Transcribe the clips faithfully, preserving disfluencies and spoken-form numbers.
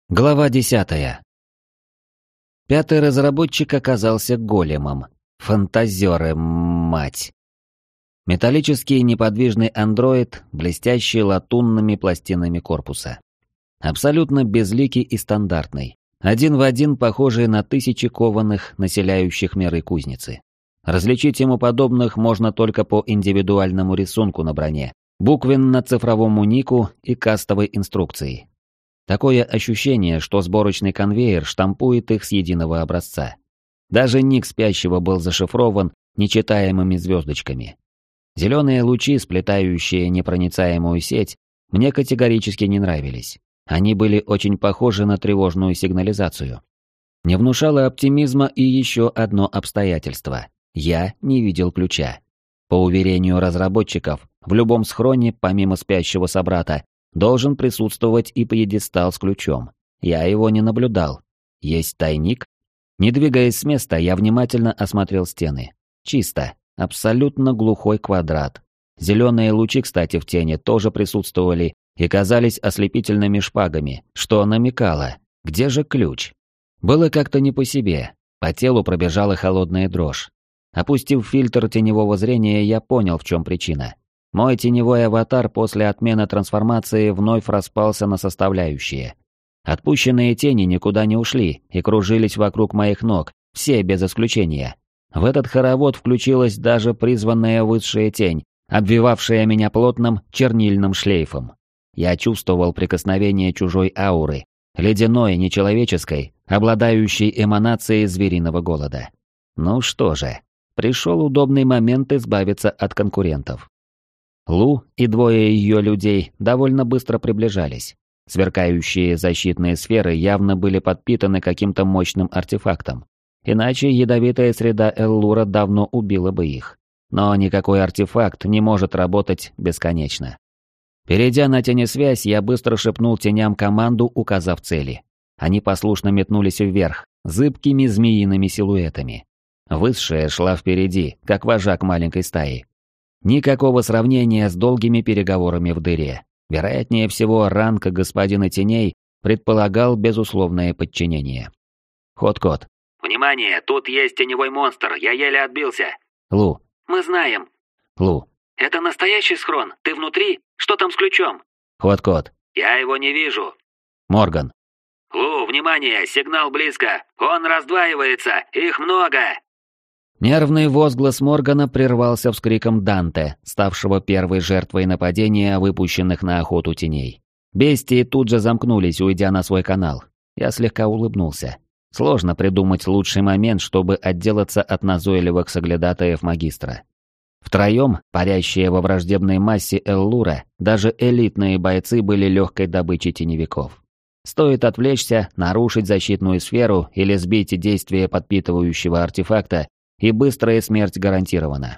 Глава десятая. Пятый разработчик оказался големом. Фантазеры, мать. Металлический неподвижный андроид, блестящий латунными пластинами корпуса. Абсолютно безликий и стандартный. Один в один похожий на тысячи кованых, населяющих миры кузницы. Различить ему подобных можно только по индивидуальному рисунку на броне, буквенно-цифровому нику и кастовой инструкции. Такое ощущение, что сборочный конвейер штампует их с единого образца. Даже ник спящего был зашифрован нечитаемыми звездочками. Зеленые лучи, сплетающие непроницаемую сеть, мне категорически не нравились. Они были очень похожи на тревожную сигнализацию. Не внушало оптимизма и еще одно обстоятельство. Я не видел ключа. По уверению разработчиков, в любом схроне, помимо спящего собрата, должен присутствовать и пьедестал с ключом. Я его не наблюдал. Есть тайник? Не двигаясь с места, я внимательно осмотрел стены. Чисто. Абсолютно глухой квадрат. Зеленые лучи, кстати, в тени тоже присутствовали и казались ослепительными шпагами, что намекало, где же ключ? Было как-то не по себе. По телу пробежала холодная дрожь. Опустив фильтр теневого зрения, я понял, в чем причина. Мой теневой аватар после отмены трансформации вновь распался на составляющие. Отпущенные тени никуда не ушли и кружились вокруг моих ног, все без исключения. В этот хоровод включилась даже призванная высшая тень, обвивавшая меня плотным чернильным шлейфом. Я чувствовал прикосновение чужой ауры, ледяной, нечеловеческой, обладающей эманацией звериного голода. Ну что же, пришел удобный момент избавиться от конкурентов. Лу и двое ее людей довольно быстро приближались. Сверкающие защитные сферы явно были подпитаны каким-то мощным артефактом. Иначе ядовитая среда Эллура давно убила бы их. Но никакой артефакт не может работать бесконечно. Перейдя на тенесвязь, я быстро шепнул теням команду, указав цели. Они послушно метнулись вверх, зыбкими змеиными силуэтами. Высшая шла впереди, как вожак маленькой стаи. Никакого сравнения с долгими переговорами в дыре. Вероятнее всего, ранг господина теней предполагал безусловное подчинение. Ход-код. «Внимание, тут есть теневой монстр, я еле отбился». Лу. «Мы знаем». Лу. «Это настоящий схрон? Ты внутри? Что там с ключом?» Ход-код. «Я его не вижу». Морган. «Лу, внимание, сигнал близко. Он раздваивается, их много». Нервный возглас Моргана прервался вскриком Данте, ставшего первой жертвой нападения, выпущенных на охоту теней. Бестии тут же замкнулись, уйдя на свой канал. Я слегка улыбнулся. Сложно придумать лучший момент, чтобы отделаться от назойливых соглядатаев магистра. Втроем, парящие во враждебной массе Эллура, даже элитные бойцы были легкой добычей теневиков. Стоит отвлечься, нарушить защитную сферу или сбить действие подпитывающего артефакта, и быстрая смерть гарантирована.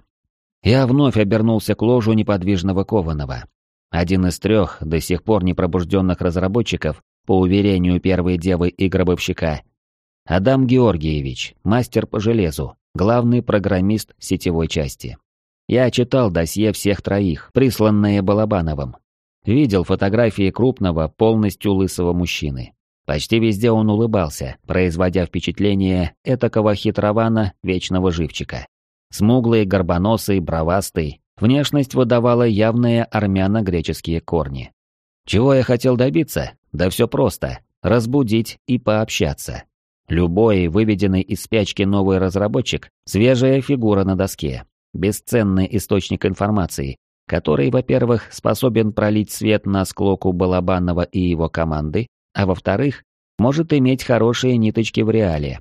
Я вновь обернулся к ложу неподвижного кованого. Один из трех до сих пор непробужденных разработчиков, по уверению первой девы и гробовщика, Адам Георгиевич, мастер по железу, главный программист сетевой части. Я читал досье всех троих, присланное Балабановым. Видел фотографии крупного, полностью лысого мужчины. Почти везде он улыбался, производя впечатление этакого хитрована вечного живчика. Смуглый, горбоносый, бровастый, внешность выдавала явные армяно-греческие корни. Чего я хотел добиться? Да все просто. Разбудить и пообщаться. Любой выведенный из спячки новый разработчик – свежая фигура на доске. Бесценный источник информации, который, во-первых, способен пролить свет на склоку Балабанова и его команды, а во-вторых, может иметь хорошие ниточки в реале.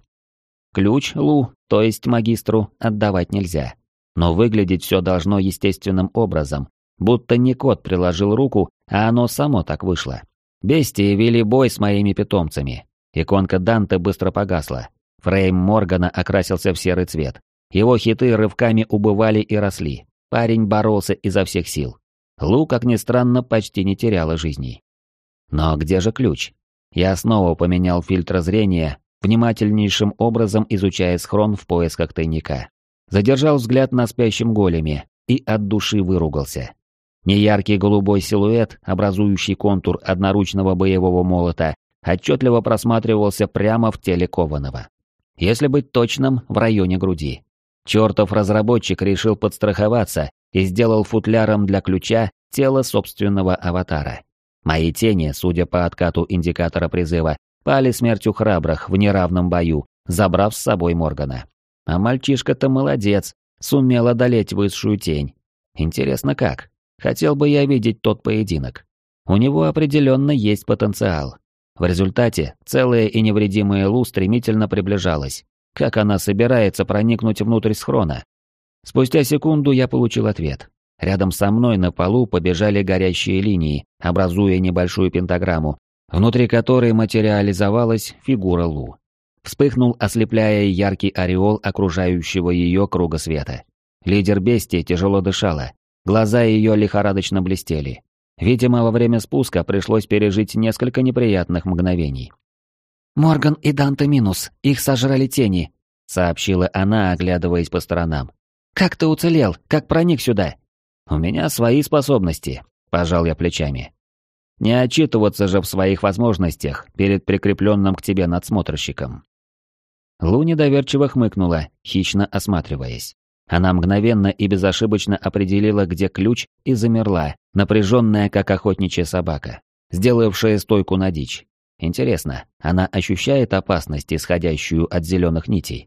Ключ Лу, то есть магистру, отдавать нельзя. Но выглядеть все должно естественным образом, будто не кот приложил руку, а оно само так вышло. Бестии вели бой с моими питомцами. Иконка Данте быстро погасла. Фрейм Моргана окрасился в серый цвет. Его хиты рывками убывали и росли. Парень боролся изо всех сил. Лу, как ни странно, почти не теряла жизней. Но где же ключ? Я снова поменял фильтр зрения, внимательнейшим образом изучая схрон в поисках тайника. Задержал взгляд на спящем големе и от души выругался. Неяркий голубой силуэт, образующий контур одноручного боевого молота, отчетливо просматривался прямо в теле кованого. Если быть точным, в районе груди. Чертов разработчик решил подстраховаться и сделал футляром для ключа тело собственного аватара. Мои тени, судя по откату индикатора призыва, пали смертью храбрых в неравном бою, забрав с собой Моргана. А мальчишка-то молодец, сумел одолеть высшую тень. Интересно как? Хотел бы я видеть тот поединок. У него определенно есть потенциал. В результате целая и невредимая Лу стремительно приближалась. Как она собирается проникнуть внутрь схрона? Спустя секунду я получил ответ. Рядом со мной на полу побежали горящие линии, образуя небольшую пентаграмму, внутри которой материализовалась фигура Лу. Вспыхнул, ослепляя яркий ореол окружающего ее круга света. Лидер бестии тяжело дышала, глаза ее лихорадочно блестели. Видимо, во время спуска пришлось пережить несколько неприятных мгновений. «Морган и Данте минус, их сожрали тени», — сообщила она, оглядываясь по сторонам. «Как ты уцелел? Как проник сюда?» «У меня свои способности», — пожал я плечами. «Не отчитываться же в своих возможностях перед прикрепленным к тебе надсмотрщиком». Лу недоверчиво хмыкнула, хищно осматриваясь. Она мгновенно и безошибочно определила, где ключ, и замерла, напряженная, как охотничья собака, сделавшая стойку на дичь. Интересно, она ощущает опасность, исходящую от зеленых нитей?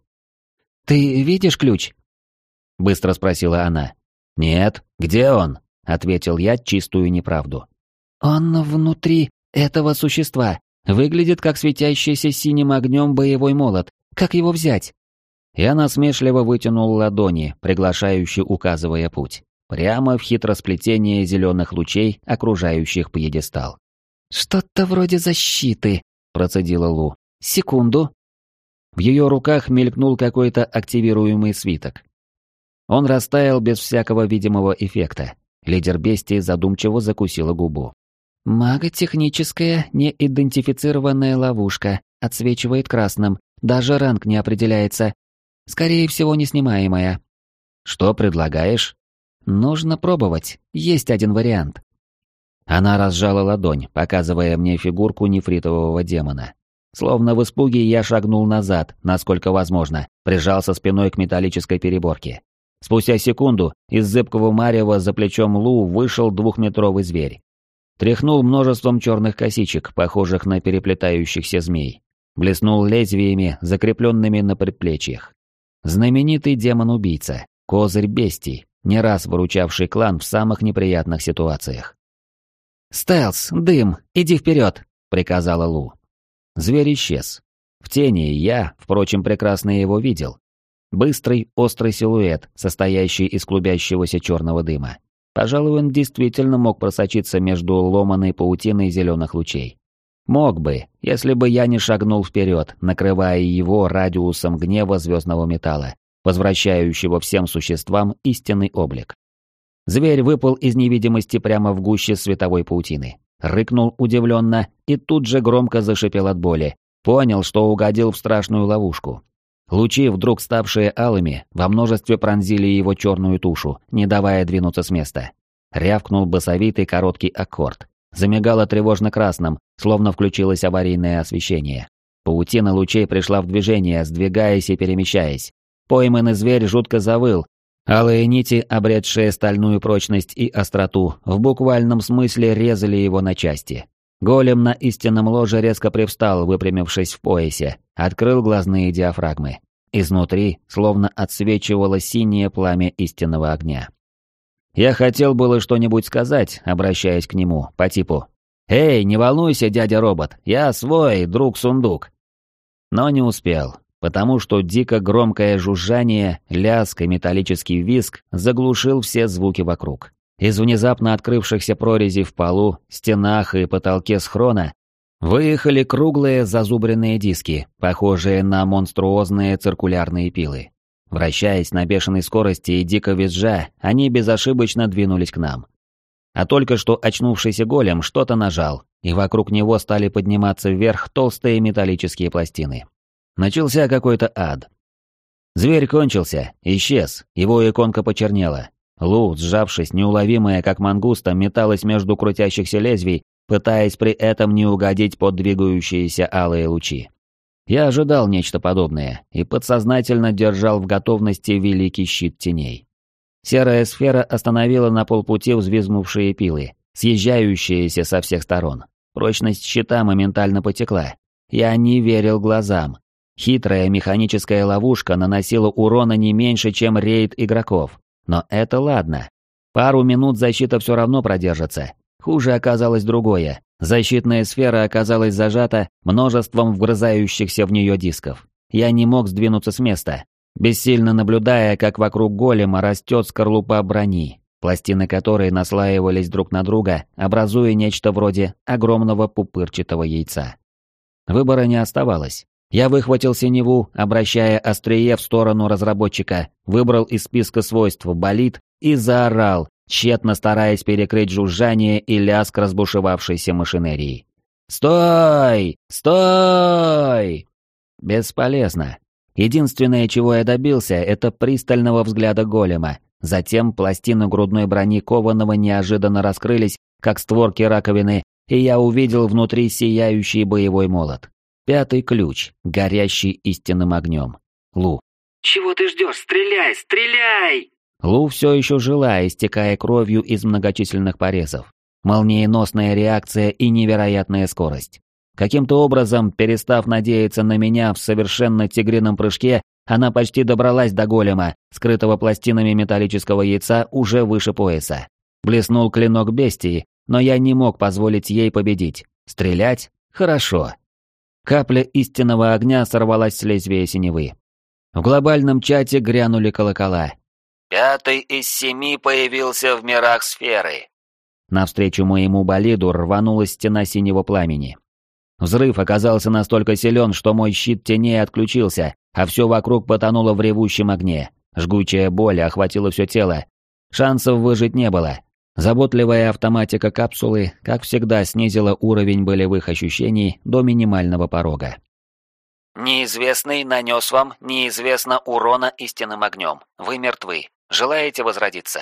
«Ты видишь ключ?» — быстро спросила она. «Нет, где он?» — ответил я чистую неправду. «Он внутри этого существа. Выглядит как светящийся синим огнем боевой молот. Как его взять?» Я насмешливо вытянул ладони, приглашающе указывая путь. Прямо в хитросплетение зеленых лучей, окружающих пьедестал. «Что-то вроде защиты», — процедила Лу. «Секунду». В ее руках мелькнул какой-то активируемый свиток. Он растаял без всякого видимого эффекта. Лидер бестии задумчиво закусила губу. «Маготехническая неидентифицированная ловушка, отсвечивает красным, даже ранг не определяется. Скорее всего, неснимаемая». «Что предлагаешь?» «Нужно пробовать, есть один вариант». Она разжала ладонь, показывая мне фигурку нефритового демона. Словно в испуге я шагнул назад, насколько возможно, прижался спиной к металлической переборке. Спустя секунду из зыбкого марева за плечом Лу вышел двухметровый зверь. Тряхнул множеством черных косичек, похожих на переплетающихся змей. Блеснул лезвиями, закрепленными на предплечьях. Знаменитый демон-убийца, козырь бестий, не раз выручавший клан в самых неприятных ситуациях. «Стелс, дым, иди вперед!» — приказала Лу. Зверь исчез. В тени я, впрочем, прекрасно его видел. Быстрый, острый силуэт, состоящий из клубящегося черного дыма. Пожалуй, он действительно мог просочиться между ломаной паутиной зеленых лучей. Мог бы, если бы я не шагнул вперед, накрывая его радиусом гнева звездного металла, возвращающего всем существам истинный облик. Зверь выпал из невидимости прямо в гуще световой паутины. Рыкнул удивленно и тут же громко зашипел от боли. Понял, что угодил в страшную ловушку. Лучи, вдруг ставшие алыми, во множестве пронзили его черную тушу, не давая двинуться с места. Рявкнул басовитый короткий аккорд. Замигало тревожно красным, словно включилось аварийное освещение. Паутина лучей пришла в движение, сдвигаясь и перемещаясь. Пойманный зверь жутко завыл. Алые нити, обретшие стальную прочность и остроту, в буквальном смысле резали его на части. Голем на истинном ложе резко привстал, выпрямившись в поясе, открыл глазные диафрагмы. Изнутри словно отсвечивало синее пламя истинного огня. Я хотел было что-нибудь сказать, обращаясь к нему, по типу «Эй, не волнуйся, дядя-робот, я свой, друг-сундук». Но не успел, потому что дико громкое жужжание, лязг и металлический визг заглушил все звуки вокруг. Из внезапно открывшихся прорезей в полу, стенах и потолке схрона выехали круглые зазубренные диски, похожие на монструозные циркулярные пилы. Вращаясь на бешеной скорости и дико визжа, они безошибочно двинулись к нам. А только что очнувшийся голем что-то нажал, и вокруг него стали подниматься вверх толстые металлические пластины. Начался какой-то ад. Зверь кончился, исчез, его иконка почернела. Лу, сжавшись, неуловимая, как мангуста, металась между крутящихся лезвий, пытаясь при этом не угодить под двигающиеся алые лучи. Я ожидал нечто подобное и подсознательно держал в готовности великий щит теней. Серая сфера остановила на полпути взвизгнувшие пилы, съезжающиеся со всех сторон. Прочность щита моментально потекла. Я не верил глазам. Хитрая механическая ловушка наносила урона не меньше, чем рейд игроков. Но это ладно. Пару минут защита все равно продержится. Хуже оказалось другое. Защитная сфера оказалась зажата множеством вгрызающихся в нее дисков. Я не мог сдвинуться с места, бессильно наблюдая, как вокруг голема растет скорлупа брони, пластины которой наслаивались друг на друга, образуя нечто вроде огромного пупырчатого яйца. Выбора не оставалось. Я выхватил синеву, обращая острие в сторону разработчика, выбрал из списка свойств болид и заорал, тщетно стараясь перекрыть жужжание и лязг разбушевавшейся машинерии. «Стой! Стой!» Бесполезно. Единственное, чего я добился, это пристального взгляда голема. Затем пластины грудной брони кованого неожиданно раскрылись, как створки раковины, и я увидел внутри сияющий боевой молот. Пятый ключ, горящий истинным огнем. Лу. «Чего ты ждешь? Стреляй! Стреляй!» Лу все еще жила, истекая кровью из многочисленных порезов. Молниеносная реакция и невероятная скорость. Каким-то образом, перестав надеяться на меня в совершенно тигрином прыжке, она почти добралась до голема, скрытого пластинами металлического яйца уже выше пояса. Блеснул клинок бестии, но я не мог позволить ей победить. Стрелять? Хорошо. Капля истинного огня сорвалась с лезвия синевы. В глобальном чате грянули колокола. «Пятый из семи появился в мирах сферы». Навстречу моему болиду рванулась стена синего пламени. Взрыв оказался настолько силен, что мой щит теней отключился, а все вокруг потонуло в ревущем огне. Жгучая боль охватила все тело. Шансов выжить не было. Заботливая автоматика капсулы, как всегда, снизила уровень болевых ощущений до минимального порога. «Неизвестный нанес вам неизвестно урона истинным огнем. Вы мертвы. Желаете возродиться?»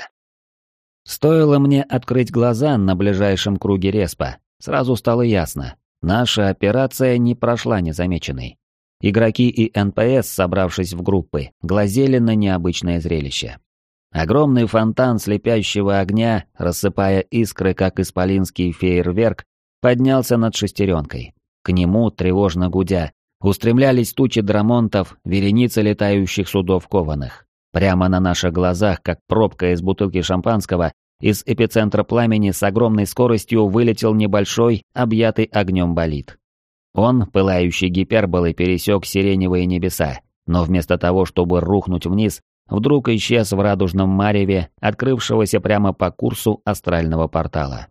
Стоило мне открыть глаза на ближайшем круге респа, сразу стало ясно. Наша операция не прошла незамеченной. Игроки и эн пэ эс, собравшись в группы, глазели на необычное зрелище. Огромный фонтан слепящего огня, рассыпая искры, как исполинский фейерверк, поднялся над шестеренкой. К нему, тревожно гудя, устремлялись тучи драмонтов, вереницы летающих судов кованых. Прямо на наших глазах, как пробка из бутылки шампанского, из эпицентра пламени с огромной скоростью вылетел небольшой, объятый огнем болид. Он, пылающий гиперболой, пересек сиреневые небеса, но вместо того, чтобы рухнуть вниз, вдруг исчез в радужном мареве, открывшегося прямо по курсу астрального портала.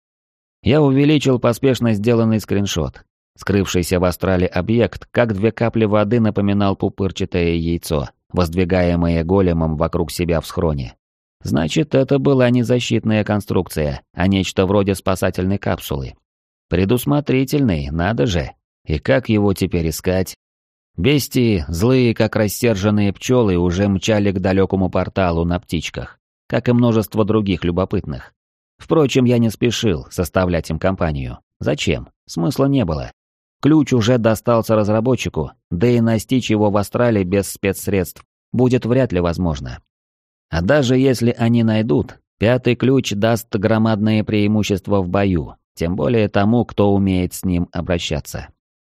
Я увеличил поспешно сделанный скриншот. Скрывшийся в астрале объект, как две капли воды, напоминал пупырчатое яйцо, воздвигаемое големом вокруг себя в схроне. Значит, это была не защитная конструкция, а нечто вроде спасательной капсулы. Предусмотрительный, надо же. И как его теперь искать? Бестии, злые как рассерженные пчелы, уже мчали к далекому порталу на птичках, как и множество других любопытных. Впрочем, я не спешил составлять им компанию. Зачем? Смысла не было. Ключ уже достался разработчику, да и настичь его в астрале без спецсредств будет вряд ли возможно. А даже если они найдут, пятый ключ даст громадное преимущество в бою, тем более тому, кто умеет с ним обращаться.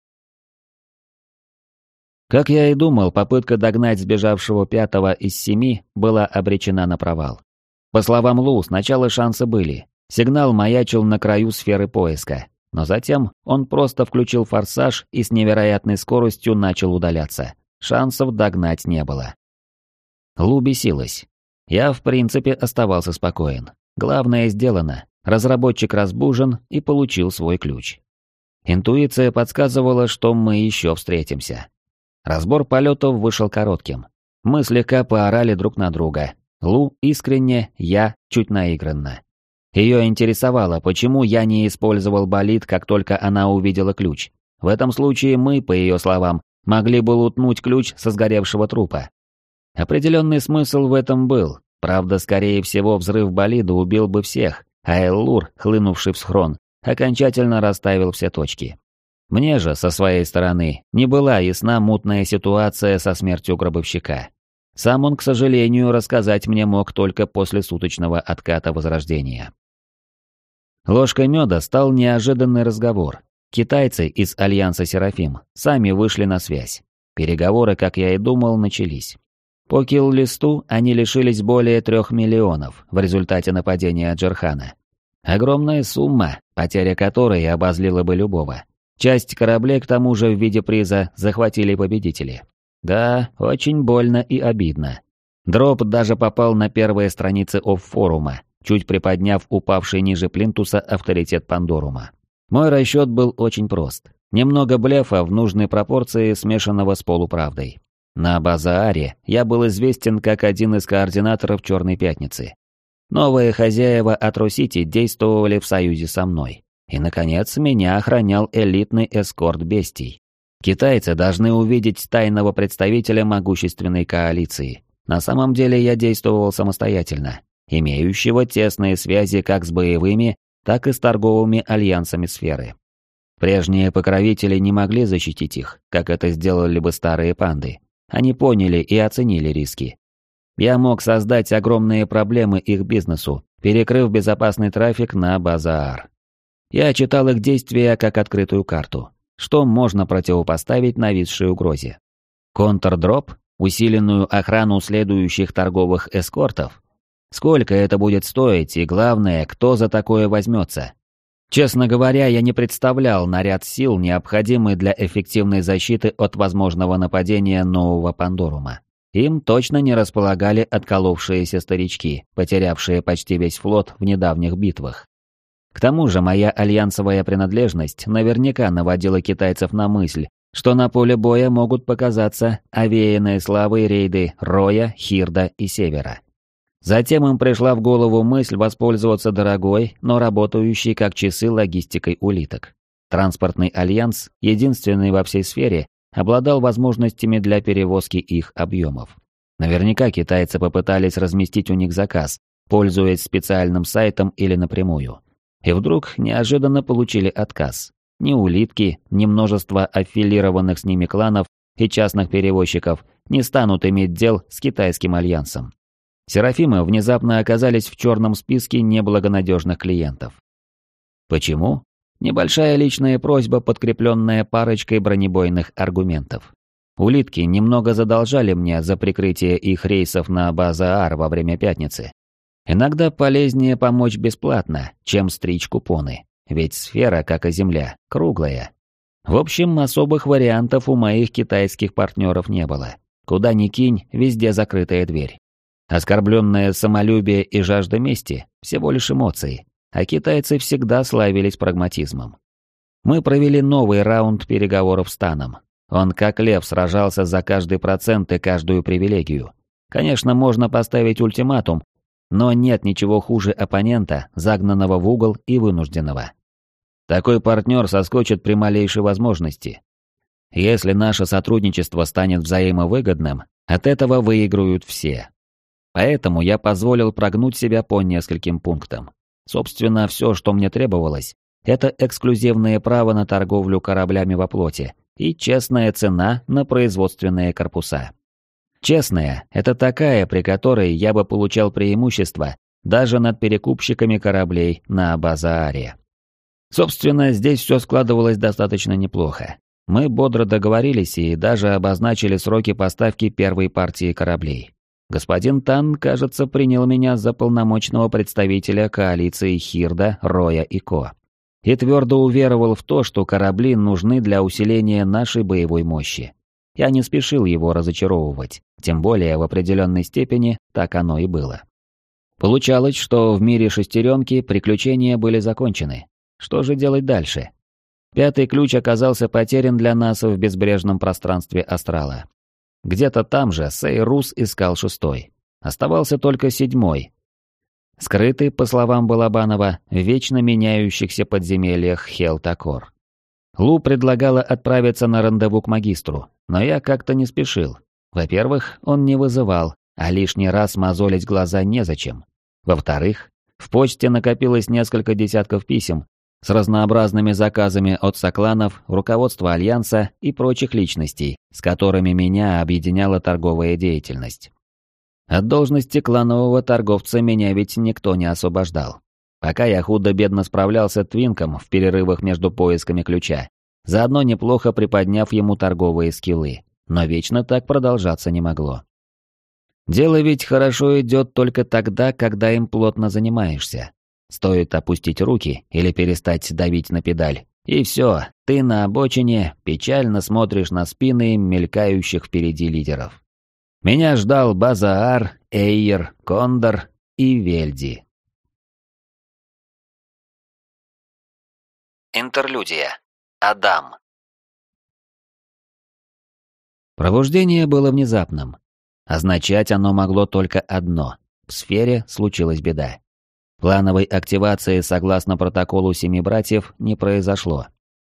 Как я и думал, попытка догнать сбежавшего пятого из семи была обречена на провал. По словам Лу, сначала шансы были. Сигнал маячил на краю сферы поиска, но затем он просто включил форсаж и с невероятной скоростью начал удаляться. Шансов догнать не было. Лу бесилась. Я, в принципе, оставался спокоен. Главное сделано. Разработчик разбужен и получил свой ключ. Интуиция подсказывала, что мы еще встретимся. Разбор полетов вышел коротким. Мы слегка поорали друг на друга. Лу искренне, я чуть наигранно. Ее интересовало, почему я не использовал болид, как только она увидела ключ. В этом случае мы, по ее словам, могли бы лутнуть ключ со сгоревшего трупа. Определенный смысл в этом был. Правда, скорее всего, взрыв болида убил бы всех, а Эллур, хлынувший в схрон, окончательно расставил все точки. Мне же, со своей стороны, не была ясна мутная ситуация со смертью гробовщика. Сам он, к сожалению, рассказать мне мог только после суточного отката Возрождения. Ложкой меда стал неожиданный разговор. Китайцы из Альянса Серафим сами вышли на связь. Переговоры, как я и думал, начались. По килл-листу они лишились более трех миллионов в результате нападения Джерхана. Огромная сумма, потеря которой обозлила бы любого. Часть кораблей, к тому же, в виде приза захватили победители. Да, очень больно и обидно. Дроп даже попал на первые страницы оффорума, чуть приподняв упавший ниже плинтуса авторитет Пандорума. Мой расчет был очень прост. Немного блефа в нужной пропорции, смешанного с полуправдой. На Базааре я был известен как один из координаторов Черной Пятницы. Новые хозяева Атро-Сити действовали в союзе со мной. И, наконец, меня охранял элитный эскорт бестий. Китайцы должны увидеть тайного представителя могущественной коалиции. На самом деле я действовал самостоятельно, имеющего тесные связи как с боевыми, так и с торговыми альянсами сферы. Прежние покровители не могли защитить их, как это сделали бы старые панды. Они поняли и оценили риски. Я мог создать огромные проблемы их бизнесу, перекрыв безопасный трафик на Базаар. Я читал их действия как открытую карту. Что можно противопоставить нависшей угрозе? Контрдроп? Усиленную охрану следующих торговых эскортов? Сколько это будет стоить и, главное, кто за такое возьмется? Честно говоря, я не представлял наряд сил, необходимый для эффективной защиты от возможного нападения нового Пандорума. Им точно не располагали отколовшиеся старички, потерявшие почти весь флот в недавних битвах. К тому же моя альянсовая принадлежность наверняка наводила китайцев на мысль, что на поле боя могут показаться овеянные славой рейды Роя, Хирда и Севера. Затем им пришла в голову мысль воспользоваться дорогой, но работающей как часы логистикой улиток. Транспортный альянс, единственный во всей сфере, обладал возможностями для перевозки их объемов. Наверняка китайцы попытались разместить у них заказ, пользуясь специальным сайтом или напрямую. И вдруг неожиданно получили отказ. Ни улитки, ни множество аффилированных с ними кланов и частных перевозчиков не станут иметь дел с китайским альянсом. Серафимы внезапно оказались в черном списке неблагонадежных клиентов. Почему? Небольшая личная просьба, подкрепленная парочкой бронебойных аргументов. Улитки немного задолжали мне за прикрытие их рейсов на Базаар во время пятницы. Иногда полезнее помочь бесплатно, чем стричь купоны, ведь сфера, как и Земля, круглая. В общем, особых вариантов у моих китайских партнеров не было. Куда ни кинь, везде закрытая дверь. Оскорбленное самолюбие и жажда мести – всего лишь эмоции, а китайцы всегда славились прагматизмом. Мы провели новый раунд переговоров с Таном. Он как лев сражался за каждый процент и каждую привилегию. Конечно, можно поставить ультиматум, но нет ничего хуже оппонента, загнанного в угол и вынужденного. Такой партнер соскочит при малейшей возможности. Если наше сотрудничество станет взаимовыгодным, от этого выиграют все. Поэтому я позволил прогнуть себя по нескольким пунктам. Собственно, все, что мне требовалось, это эксклюзивное право на торговлю кораблями во плоти и честная цена на производственные корпуса. Честная – это такая, при которой я бы получал преимущество даже над перекупщиками кораблей на Базааре. Собственно, здесь все складывалось достаточно неплохо. Мы бодро договорились и даже обозначили сроки поставки первой партии кораблей. Господин Тан, кажется, принял меня за полномочного представителя коалиции Хирда, Роя и Ко. И твердо уверовал в то, что корабли нужны для усиления нашей боевой мощи. Я не спешил его разочаровывать, тем более в определенной степени так оно и было. Получалось, что в мире шестеренки приключения были закончены. Что же делать дальше? Пятый ключ оказался потерян для нас в безбрежном пространстве астрала. Где-то там же Сейрус искал шестой. Оставался только седьмой. Скрытый, по словам Балабанова, в вечно меняющихся подземельях Хелтакор. Лу предлагала отправиться на рандеву к магистру, но я как-то не спешил. Во-первых, он не вызывал, а лишний раз мозолить глаза незачем. Во-вторых, в почте накопилось несколько десятков писем, с разнообразными заказами от сокланов, руководства Альянса и прочих личностей, с которыми меня объединяла торговая деятельность. От должности кланового торговца меня ведь никто не освобождал. Пока я худо-бедно справлялся твинком в перерывах между поисками ключа, заодно неплохо приподняв ему торговые скиллы, но вечно так продолжаться не могло. Дело ведь хорошо идет только тогда, когда им плотно занимаешься. Стоит опустить руки или перестать давить на педаль, и все, ты на обочине печально смотришь на спины мелькающих впереди лидеров. Меня ждал Базаар, Эйер, Кондор и Вельди. Интерлюдия. Адам. Пробуждение было внезапным. Означать оно могло только одно – в сфере случилась беда. Плановой активации согласно протоколу Семи Братьев не произошло.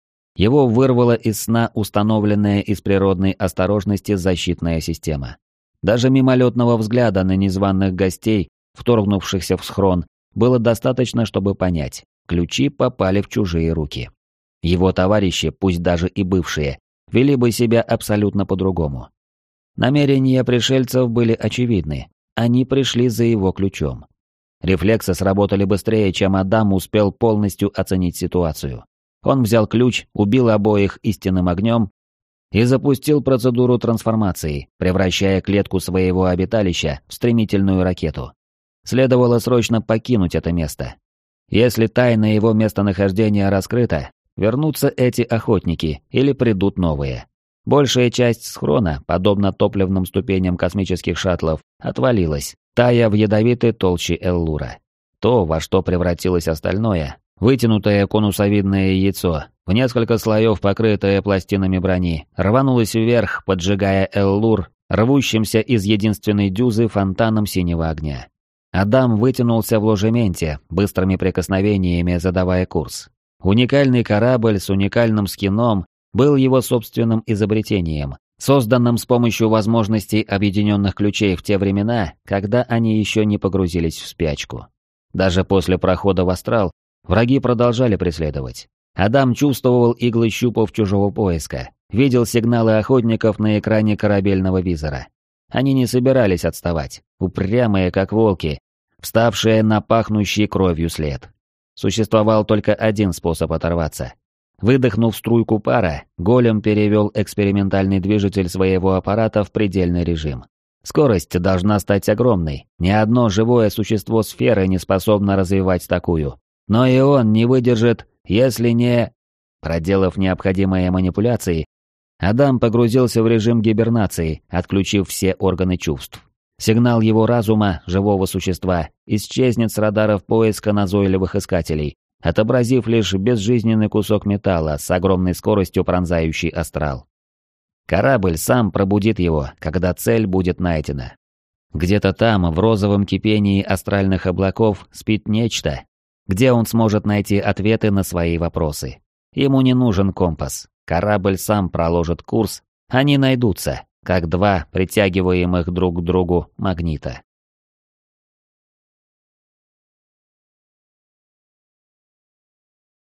Его вырвала из сна установленная из природной осторожности защитная система. Даже мимолетного взгляда на незваных гостей, вторгнувшихся в схрон, было достаточно, чтобы понять – ключи попали в чужие руки. Его товарищи, пусть даже и бывшие, вели бы себя абсолютно по-другому. Намерения пришельцев были очевидны. Они пришли за его ключом. Рефлексы сработали быстрее, чем Адам успел полностью оценить ситуацию. Он взял ключ, убил обоих истинным огнем и запустил процедуру трансформации, превращая клетку своего обиталища в стремительную ракету. Следовало срочно покинуть это место. Если тайна его местонахождения раскрыта, вернутся эти охотники или придут новые. Большая часть схрона, подобно топливным ступеням космических шаттлов, отвалилась, тая в ядовитой толще Эллура. То, во что превратилось остальное, вытянутое конусовидное яйцо, в несколько слоев покрытое пластинами брони, рванулось вверх, поджигая Эллур, рвущимся из единственной дюзы фонтаном синего огня. Адам вытянулся в ложементе, быстрыми прикосновениями задавая курс. Уникальный корабль с уникальным скином был его собственным изобретением, созданным с помощью возможностей объединенных ключей в те времена, когда они еще не погрузились в спячку. Даже после прохода в астрал враги продолжали преследовать. Адам чувствовал иглы щупов чужого поиска, видел сигналы охотников на экране корабельного визора. Они не собирались отставать, упрямые как волки, вставшие на пахнущий кровью след. Существовал только один способ оторваться. Выдохнув струйку пара, голем перевел экспериментальный движитель своего аппарата в предельный режим. Скорость должна стать огромной, ни одно живое существо сферы не способно развивать такую. Но и он не выдержит, если не... Проделав необходимые манипуляции, Адам погрузился в режим гибернации, отключив все органы чувств. Сигнал его разума, живого существа, исчезнет с радаров поиска назойливых искателей, отобразив лишь безжизненный кусок металла с огромной скоростью пронзающий астрал. Корабль сам пробудит его, когда цель будет найдена. Где-то там, в розовом кипении астральных облаков, спит нечто, где он сможет найти ответы на свои вопросы. Ему не нужен компас, корабль сам проложит курс, они найдутся, как два притягиваемых друг к другу магнита.